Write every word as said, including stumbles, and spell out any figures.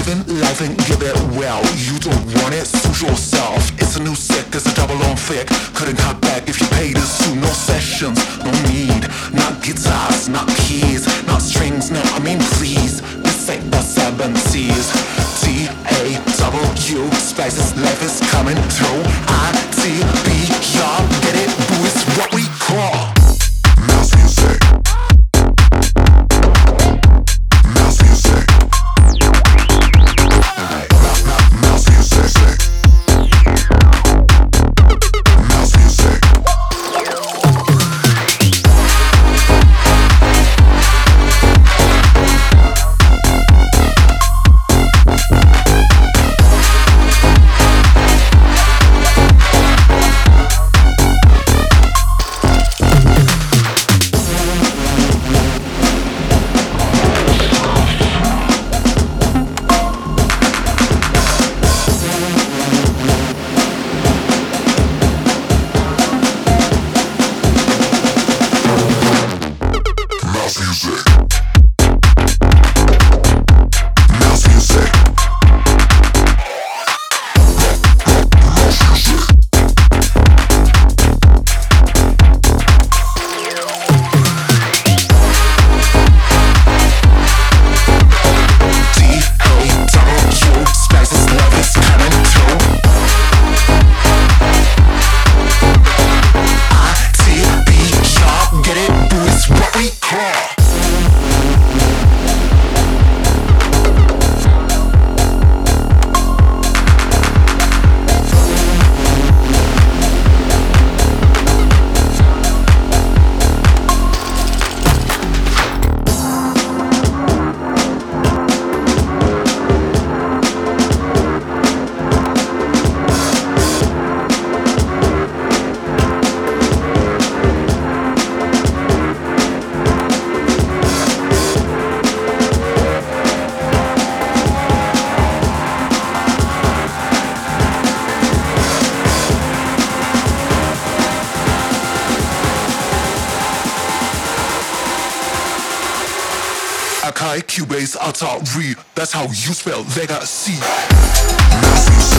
Living life and give it well. You don't want it, suit yourself. It's a new sick, it's a double on thick. Couldn't cut back if you paid us to. No sessions, no need. Not guitars, not keys, not strings, no, I mean please. This ain't the seven C's. T A W, spices, life is coming through. I T B, y'all get it? Boo is what we call mouse music. Mouse music. Mouse music. Mouse music. Akai, Cubase, Atari. That's how you spell legacy.